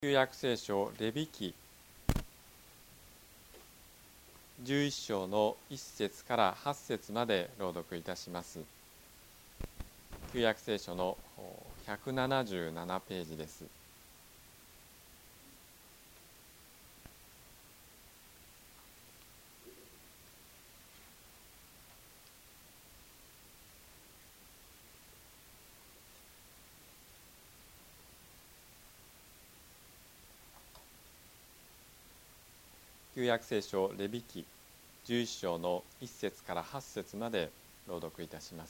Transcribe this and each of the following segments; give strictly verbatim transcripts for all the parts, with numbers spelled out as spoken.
旧約聖書レビ記じゅういっ章のいっ節からはち節まで朗読いたします。旧約聖書のひゃくななじゅうななページです。旧約聖書レビ記じゅういっ章のいっ節からはち節まで朗読いたします。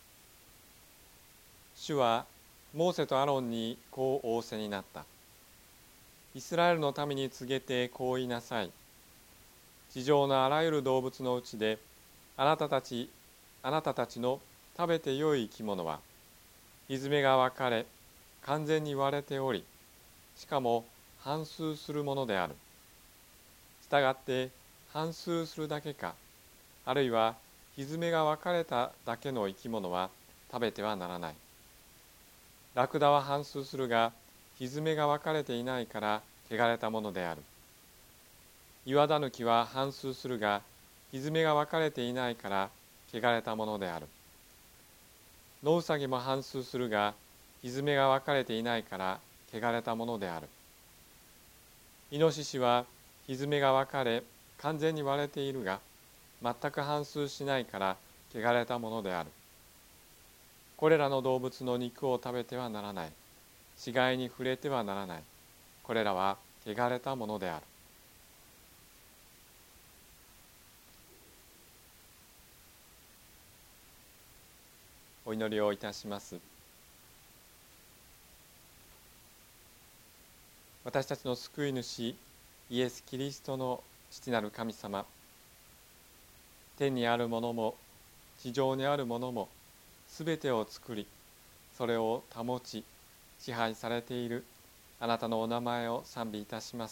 主はモーセとアロンにこう仰せになった。イスラエルの民に告げてこう言いなさい。地上のあらゆる動物のうちであなたたちあなたたちの食べてよい生き物はひづめが分かれ完全に割れており、しかも反数するものである。したがって反数するだけか、あるいはひづめが分かれただけの生き物は食べてはならない。ラクダは反数するが、ひづめが分かれていないから汚れたものである。岩だぬきは反数するが、ひづめが分かれていないから汚れたものである。野うさぎも反数するが、ひづめが分かれていないから汚れたものである。イノシシはひづめが分かれ完全に割れているが、全く反数しないから汚れたものである。これらの動物の肉を食べてはならない。死骸に触れてはならない。これらは汚れたものである。お祈りをいたします。私たちの救い主イエス・キリストの父なる神様、天にあるものも地上にあるものもすべてを作り、それを保ち支配されているあなたのお名前を賛美いたします。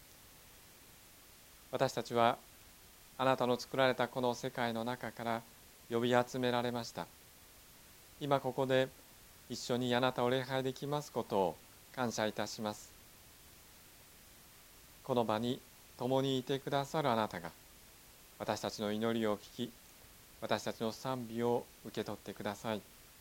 私たちはあなたの作られたこの世界の中から呼び集められました。今ここで一緒にあなたを礼拝できますことを感謝いたします。この場に共にいてくださるあなたが私たちの祈りを聞き、私たちの賛美を受け取ってください。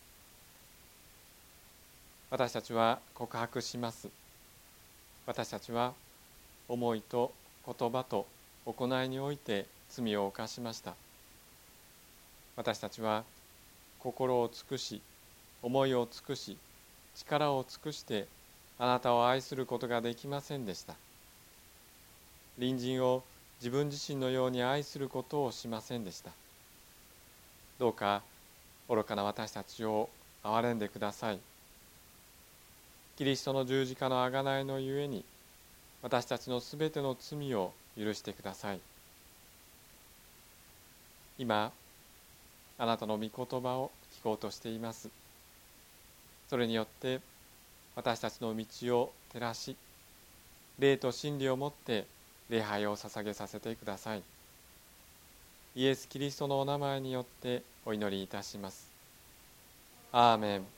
私たちは告白します。私たちは思いと言葉と行いにおいて罪を犯しました。私たちは心を尽くし、思いを尽くし、力を尽くしてあなたを愛することができませんでした。隣人を自分自身のように愛することをしませんでした。どうか愚かな私たちを憐れんでください。キリストの十字架の贖いのゆえに私たちのすべての罪を許してください。今あなたの御言葉を聞こうとしています。それによって私たちの道を照らし、霊と真理をもって礼拝を捧げさせてください。イエス・キリストのお名前によってお祈りいたします。アーメン。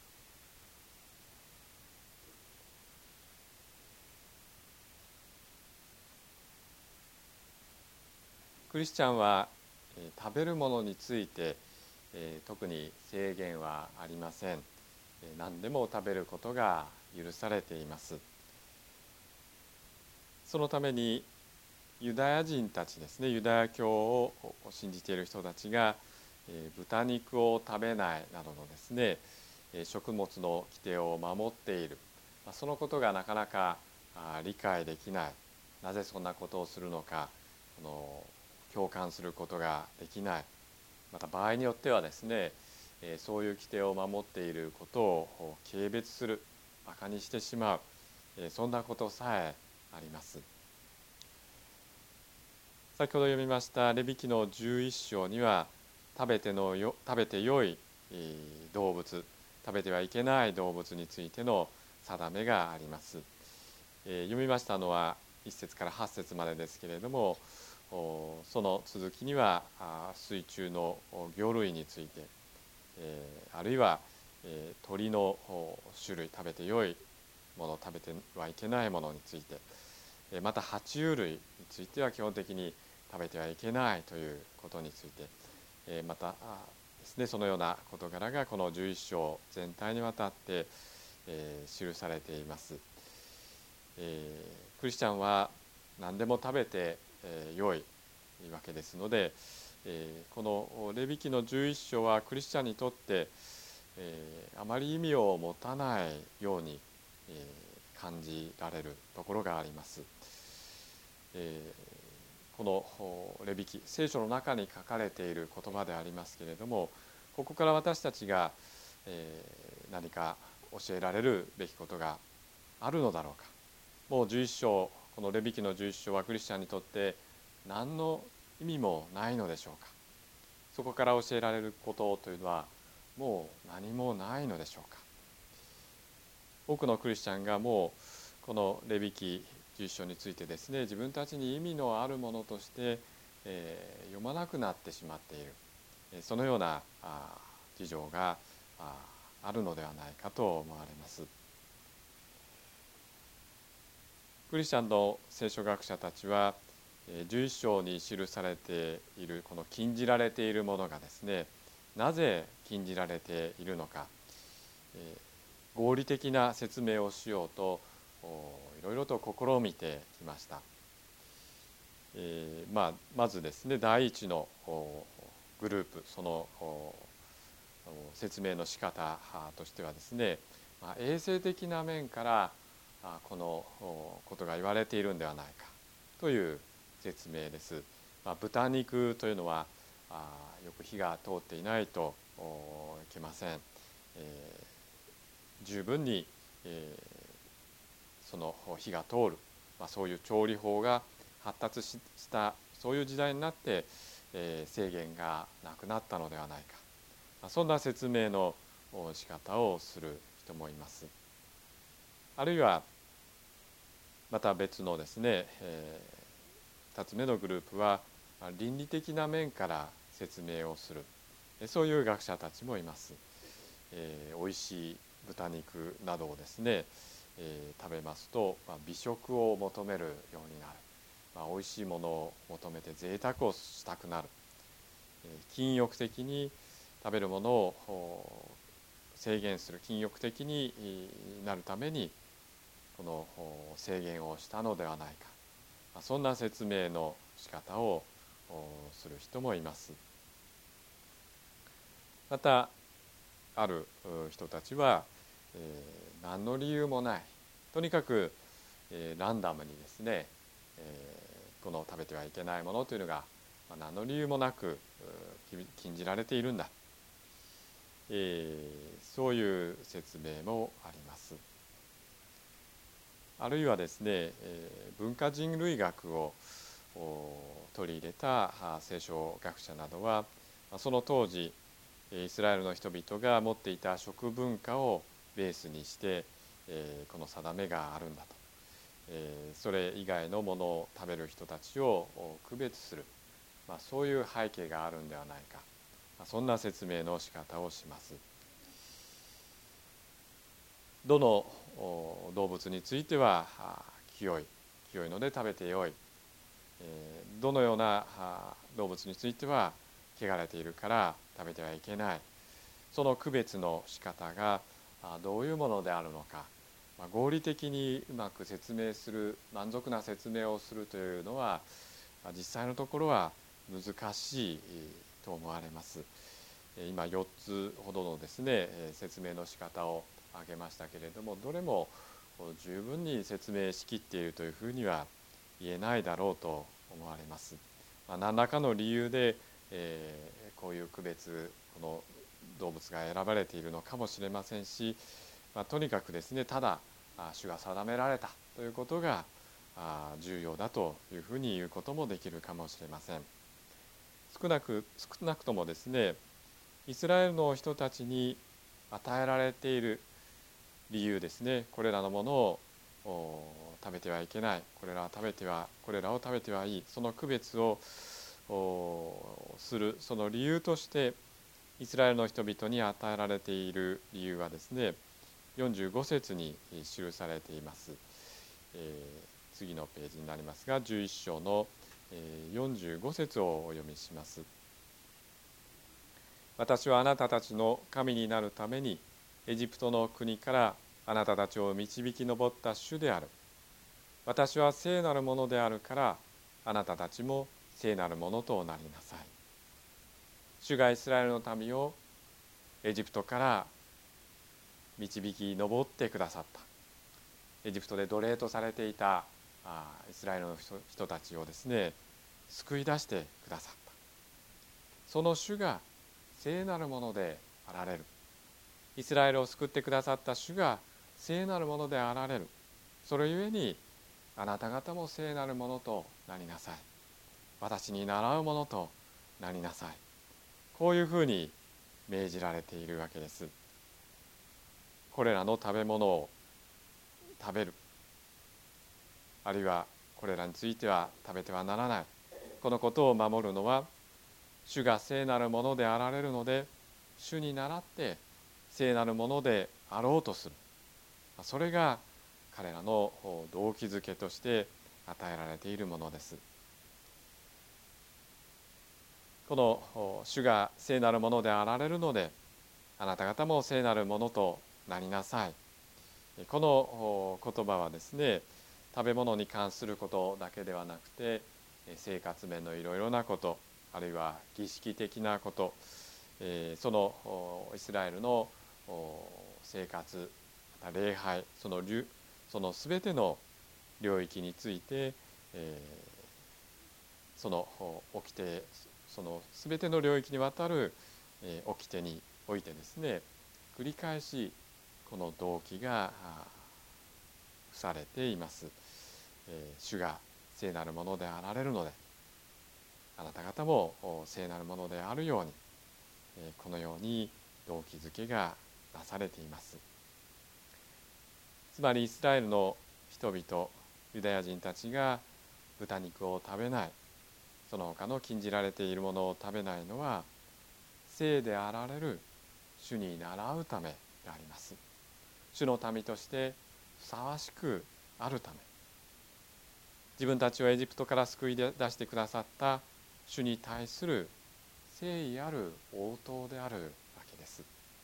クリスチャンは、えー、食べるものについて、えー、特に制限はありません。えー、何でも食べることが許されています。そのためにユダヤ人たちですね、ユダヤ教を信じている人たちが、えー、豚肉を食べないなどのですね、食物の規定を守っている、そのことがなかなか理解できない、なぜそんなことをするのか、この共感することができない、また場合によってはですね、そういう規定を守っていることを軽蔑する、馬鹿にしてしまう、そんなことさえあります。先ほど読みましたレビ記のじゅういっ章には、食べてのよ食べてよい動物、食べてはいけない動物についての定めがあります。えー、読みましたのはいっ節からはち節までですけれども、その続きには水中の魚類について、えー、あるいは、えー、鳥の種類、食べてよいもの、食べてはいけないものについて、また爬虫類については基本的に食べてはいけないということについて、またですね、そのような事柄がこのじゅういっ章全体にわたって、えー、記されています。えー、クリスチャンは何でも食べて、えー、良いわけですので、えー、このレビ記のじゅういっ章はクリスチャンにとって、えー、あまり意味を持たないように、えー、感じられるところがあります。えー、このレビ記、聖書の中に書かれている言葉でありますけれども、ここから私たちが、えー、何か教えられるべきことがあるのだろうか。もうじゅういっ章、このレビ記のじゅういっ章はクリスチャンにとって何の意味もないのでしょうか。そこから教えられることというのはもう何もないのでしょうか。多くのクリスチャンがもうこのレビ記じゅういっ章についてですね、自分たちに意味のあるものとして、えー、読まなくなってしまっている、そのようなあ事情が あ, あるのではないかと思われます。クリスチャンの聖書学者たちはじゅういっ章に記されているこの禁じられているものがですね、なぜ禁じられているのか、合理的な説明をしようといろいろと試みてきました。えーまあ、まずですね、第一のグループ、その説明の仕方としてはですね、まあ、衛生的な面からこのことが言われているんではないかという説明です。まあ、豚肉というのはあよく火が通っていないといけません。えー、十分に、えー、その火が通る、まあ、そういう調理法が発達したそういう時代になって、えー、制限がなくなったのではないか、まあ、そんな説明の仕方をする人もいます。あるいはまた別のですね、えー、ふたつめのグループは倫理的な面から説明をする、そういう学者たちもいます。えー、おいしい豚肉などをですね、えー、食べますと、まあ、美食を求めるようになる、まあ、おいしいものを求めて贅沢をしたくなる、えー、禁欲的に食べるものを制限する、禁欲的になるためにこの制限をしたのではないか、そんな説明の仕方をする人もいます。またある人たちは、えー、何の理由もない、とにかく、えー、ランダムにですね、えー、この食べてはいけないものというのが、まあ、何の理由もなく禁じられているんだ、えー、そういう説明もあります。あるいはですね、えー、文化人類学を取り入れた聖書学者などは、その当時イスラエルの人々が持っていた食文化をベースにして、えー、この定めがあるんだと、えー、それ以外のものを食べる人たちを区別する、まあ、そういう背景があるんではないか、まあ、そんな説明の仕方をします。どの動物については清い清いので食べてよい、どのような動物については汚れているから食べてはいけない、その区別の仕方がどういうものであるのか、合理的にうまく説明する、満足な説明をするというのは実際のところは難しいと思われます。今よっつほどのですね説明の仕方を挙げましたけれども、どれも十分に説明しきっているというふうには言えないだろうと思われます。まあ、何らかの理由で、えー、こういう区別、この動物が選ばれているのかもしれませんし、まあ、とにかくですね、ただ主が定められたということが重要だというふうに言うこともできるかもしれません。少なく少なくともですね、イスラエルの人たちに与えられている理由ですね、これらのものを食べてはいけない、これらを食べてはこれらを食べてはいい、その区別をするその理由としてイスラエルの人々に与えられている理由はですね、 よんじゅうご節に記されています。えー、次のページになりますが、じゅういっ章のよんじゅうご節をお読みします。私はあなたたちの神になるためにエジプトの国からあなたたちを導き上った主である。私は聖なるものであるからあなたたちも聖なるものとなりなさい。主がイスラエルの民をエジプトから導き上ってくださった。エジプトで奴隷とされていたあイスラエルの 人, 人たちをですね救い出してくださった。その主が聖なるものであられる。イスラエルを救ってくださった主が聖なるものであられる。それゆえにあなた方も聖なるものとなりなさい。私に倣うものとなりなさい。こういうふうに命じられているわけです。これらの食べ物を食べる、あるいはこれらについては食べてはならない、このことを守るのは主が聖なるものであられるので、主に倣って聖なるものであろうとする、それが彼らの動機づけとして与えられているものです。この主が聖なるものであられるのであなた方も聖なるものとなりなさい。この言葉はですね、食べ物に関することだけではなくて生活面のいろいろなこと、あるいは儀式的なこと、そのイスラエルの生活、また礼拝、そのその全ての領域について、その掟、その全ての領域にわたる掟においてですね、繰り返しこの動機が付されています。主が聖なるものであられるのであなた方も聖なるものであるように、このように動機づけがなされています。つまりイスラエルの人々、ユダヤ人たちが豚肉を食べない、その他の禁じられているものを食べないのは聖であられる主に倣うためであります。主の民としてふさわしくあるため、自分たちをエジプトから救い出してくださった主に対する誠意ある応答であるわけです。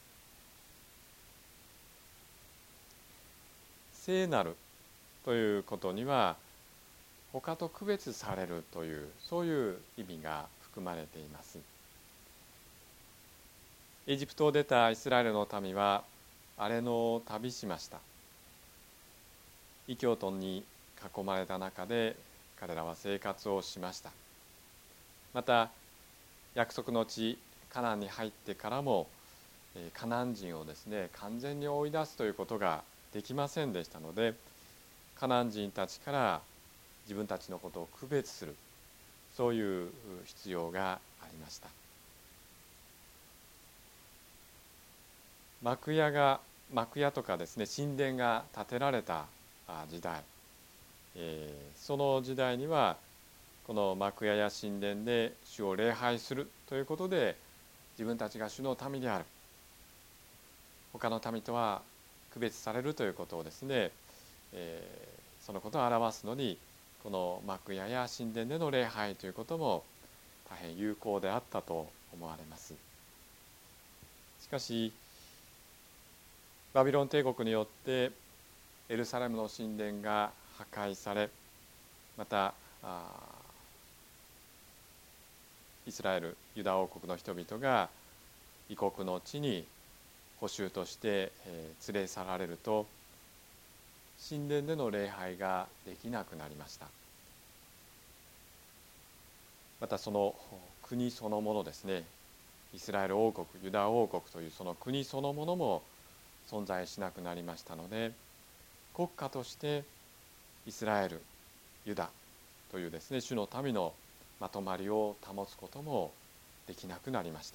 聖なるということには他と区別されるという、そういう意味が含まれています。エジプトを出たイスラエルの民は荒れ野を旅しました。異教徒に囲まれた中で彼らは生活をしました。また約束の地カナンに入ってからもカナン人をですね完全に追い出すということができませんでしたので、カナン人たちから自分たちのことを区別する、そういう必要がありました。幕屋が幕屋とかですね神殿が建てられた時代、えー、その時代にはこの幕屋や神殿で主を礼拝するということで自分たちが主の民である、他の民とは区別されるということをですね、えー、そのことを表すのにこの幕屋や神殿での礼拝ということも大変有効であったと思われます。しかしバビロン帝国によってエルサレムの神殿が破壊され、またイスラエルユダ王国の人々が異国の地に捕囚として連れ去られると、神殿での礼拝ができなくなりました。またその国そのものですね、イスラエル王国、ユダ王国というその国そのものも存在しなくなりましたので、国家としてイスラエル、ユダというですね主の民のまとまりを保つこともできなくなりました。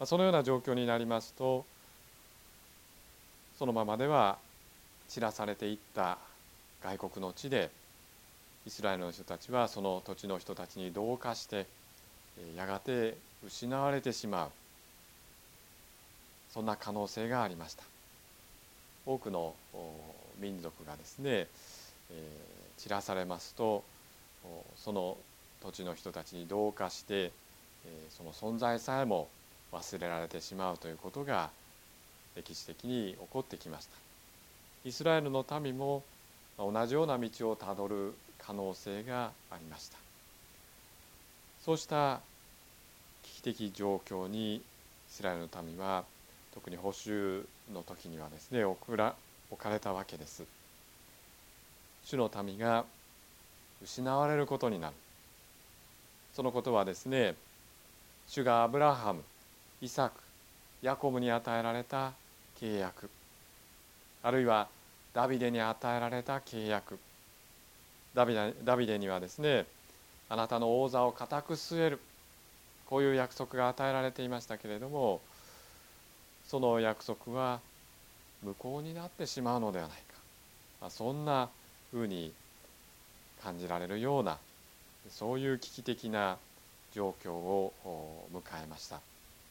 そのような状況になりますと、そのままでは散らされていった外国の地でイスラエルの人たちはその土地の人たちに同化してやがて失われてしまう、 そんな可能性がありました。多くの民族がですね、えー、散らされますとその土地の人たちに同化して、えー、その存在さえも忘れられてしまうということが歴史的に起こってきました。イスラエルの民も同じような道をたどる可能性がありました。そうした危機的状況にイスラエルの民は特に捕囚の時にはですね置ら置かれたわけです。主の民が失われることになる。そのことはですね、主がアブラハム、イサク、ヤコブに与えられた契約、あるいはダビデに与えられた契約、ダビデ、ダビデにはですね、あなたの王座を固く据える、こういう約束が与えられていましたけれども、その約束は無効になってしまうのではないか、そんなふうに感じられるような、そういう危機的な状況を迎えました。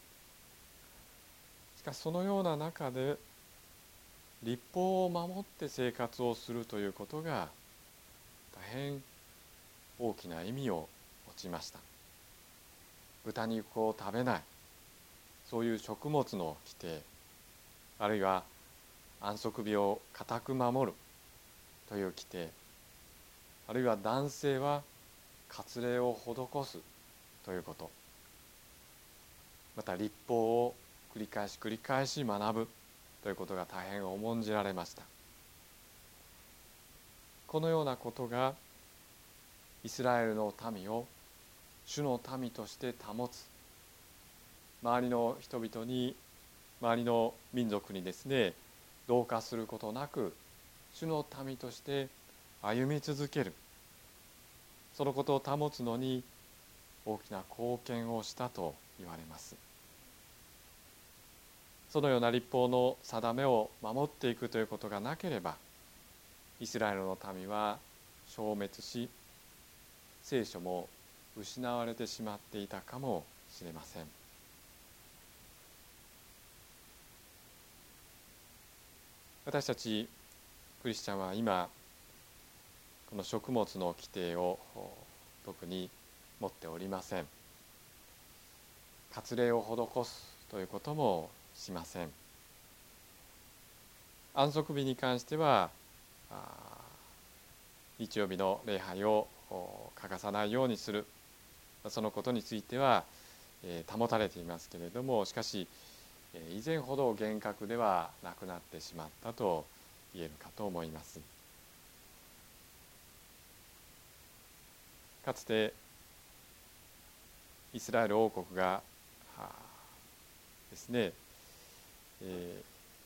しかしそのような中で律法を守って生活をするということが大変大きな意味を持ちました。豚肉を食べない、そういう食物の規定、あるいは安息日を固く守るという規定、あるいは男性は割礼を施すということ、また律法を繰り返し繰り返し学ぶということが大変重んじられました。このようなことがイスラエルの民を主の民として保つ、周りの人々に、周りの民族にですね同化することなく主の民として歩み続ける、そのことを保つのに大きな貢献をしたと言われます。そのような律法の定めを守っていくということがなければ、イスラエルの民は消滅し、聖書も失われてしまっていたかもしれません。私たちクリスチャンは今この食物の規定を特に持っておりません。割礼を施すということもしません。安息日に関しては日曜日の礼拝を欠かさないようにする、そのことについては保たれていますけれども、しかし以前ほど厳格ではなくなってしまったと言えるかと思います。かつてイスラエル王国がですね、え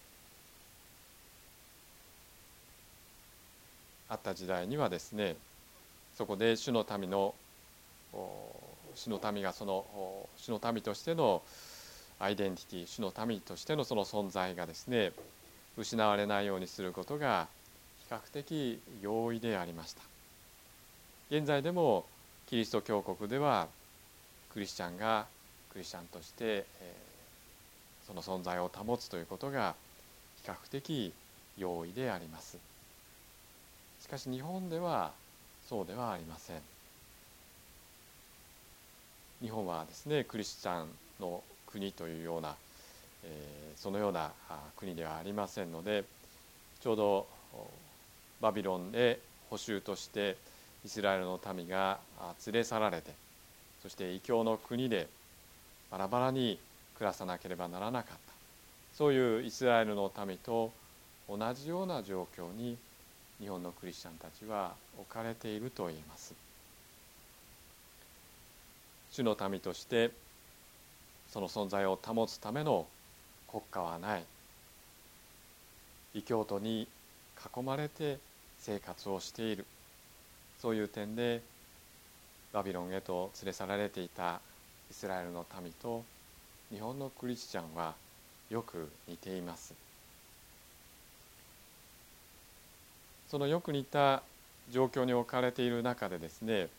ー、あった時代にはですね、そこで主の民の主の民がその主の民としてのアイデンティティ、主の民としてのその存在がですね失われないようにすることが比較的容易でありました。現在でもキリスト教国ではクリスチャンがクリスチャンとして、えー、その存在を保つということが比較的容易であります。しかし日本ではそうではありません。日本はですねクリスチャンの国というような、えー、そのような国ではありませんので、ちょうどバビロンで捕囚としてイスラエルの民が連れ去られて、そして異教の国でバラバラに暮らさなければならなかった、そういうイスラエルの民と同じような状況に日本のクリスチャンたちは置かれていると言えます。主の民としてその存在を保つための国家はない、異教徒に囲まれて生活をしている、そういう点でバビロンへと連れ去られていたイスラエルの民と日本のクリスチャンはよく似ています。そのよく似た状況に置かれている中でですね、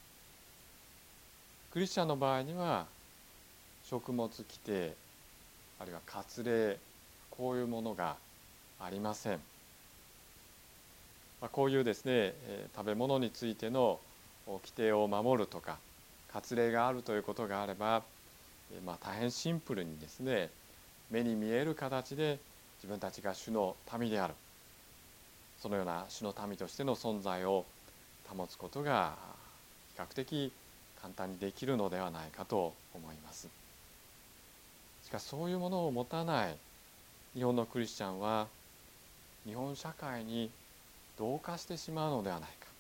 クリスチャンの場合には食物規定、 あるいは割礼、こういうものがありません。まあ、こういうですね、えー、食べ物についての規定を守るとか割礼があるということがあれば、えーまあ、大変シンプルにですね、目に見える形で自分たちが主の民である、そのような主の民としての存在を保つことが比較的簡単にできるのではないかと思います。しかしそういうものを持たない日本のクリスチャンは日本社会に同化してしまうのではないか、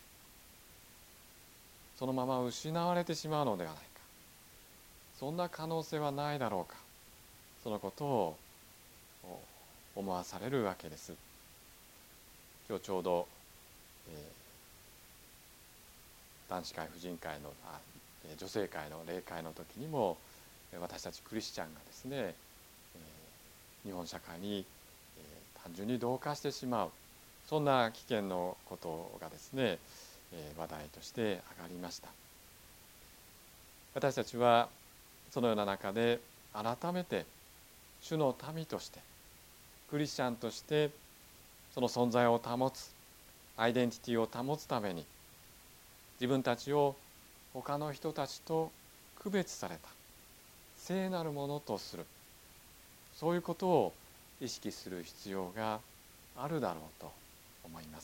そのまま失われてしまうのではないか、そんな可能性はないだろうか、そのことを思わされるわけです。今日ちょうど、えー、男子会婦人会のあ女性会の例会の時にも私たちクリスチャンがですね、えー、日本社会に、えー、単純に同化してしまう、そんな危険のことがですね、えー、話題として上がりました。私たちはそのような中で改めて主の民としてクリスチャンとしてその存在を保つ、アイデンティティを保つために自分たちを他の人たちと区別された聖なるものとする、そういうことを意識する必要があるだろうと思います。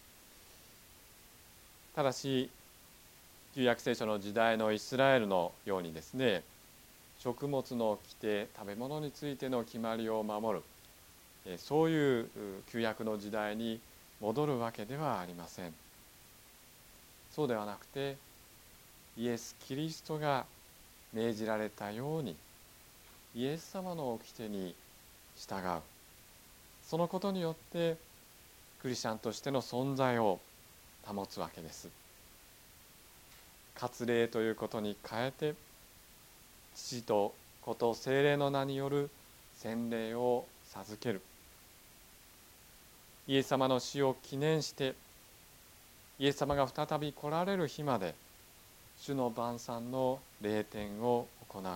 ただし旧約聖書の時代のイスラエルのようにですね、食物の規定、食べ物についての決まりを守る、そういう旧約の時代に戻るわけではありません。そうではなくて、イエス・キリストが命じられたようにイエス様の掟に従う、そのことによってクリスチャンとしての存在を保つわけです。割礼ということに変えて父と子と聖霊の名による洗礼を授ける、イエス様の死を記念してイエス様が再び来られる日まで主の晩餐の礼典を行う、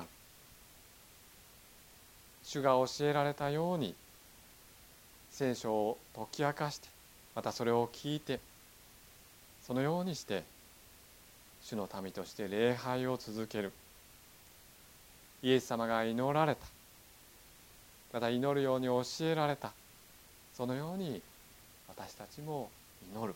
主が教えられたように聖書を解き明かして、またそれを聞いて、そのようにして主の民として礼拝を続ける、イエス様が祈られた、また祈るように教えられた、そのように私たちも祈る。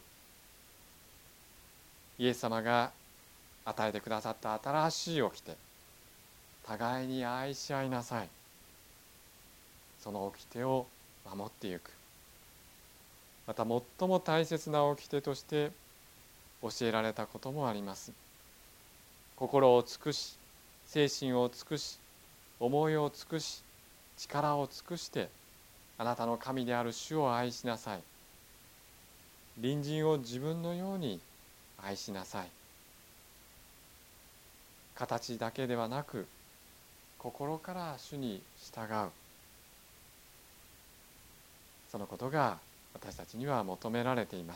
イエス様が与えてくださった新しい掟、互いに愛し合いなさい、その掟を守っていく。また最も大切な掟として教えられたこともあります。心を尽くし、精神を尽くし、思いを尽くし、力を尽くしてあなたの神である主を愛しなさい。隣人を自分のように愛しなさい。形だけではなく心から主に従う、そのことが私たちには求められています。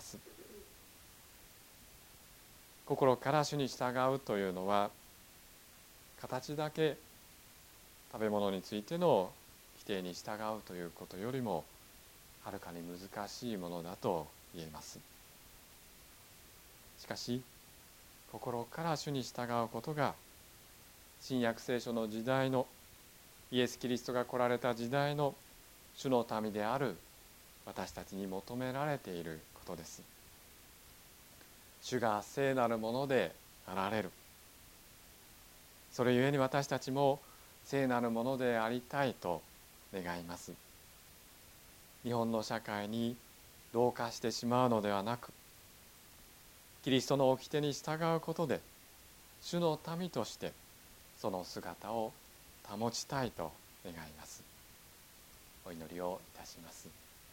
心から主に従うというのは、形だけ食べ物についての規定に従うということよりもはるかに難しいものだと言えます。しかし心から主に従うことが新約聖書の時代のイエス・キリストが来られた時代の主の民である私たちに求められていることです。主が聖なるものであられる、それゆえに私たちも聖なるものでありたいと願います。日本の社会に同化してしまうのではなく、キリストの掟に従うことで主の民としてその姿を保ちたいと願います。お祈りをいたします。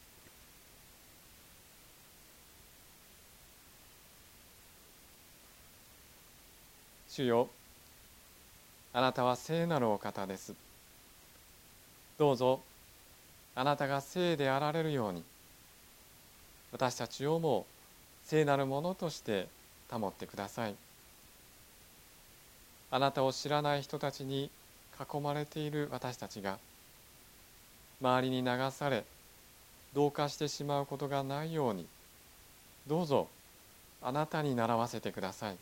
主よ、あなたは聖なるお方です。どうぞあなたが聖であられるように私たちをも聖なるものとして保ってください。あなたを知らない人たちに囲まれている私たちが周りに流され同化してしまうことがないように、どうぞあなたに習わせてください。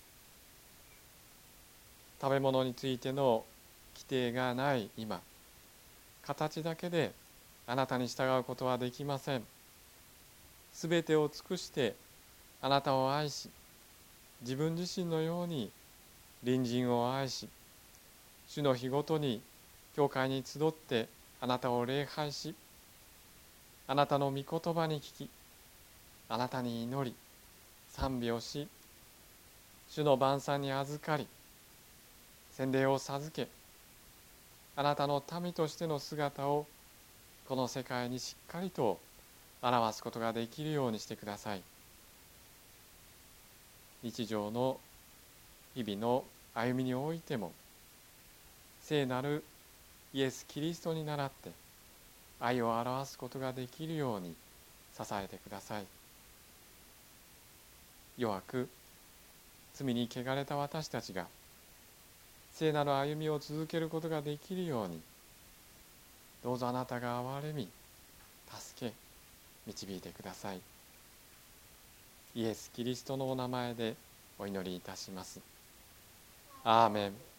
食べ物についての規定がない今、形だけであなたに従うことはできません。すべてを尽くしてあなたを愛し、自分自身のように隣人を愛し、主の日ごとに教会に集ってあなたを礼拝し、あなたの御言葉に聞き、あなたに祈り賛美をし、主の晩餐に預かり、洗礼を授け、あなたの民としての姿をこの世界にしっかりと表すことができるようにしてください。日常の日々の歩みにおいても、聖なるイエス・キリストに倣って愛を表すことができるように支えてください。弱く罪に汚れた私たちが聖なる歩みを続けることができるように、どうぞあなたが憐れみ助け導いてください。イエス・キリストのお名前でお祈りいたします。アーメン。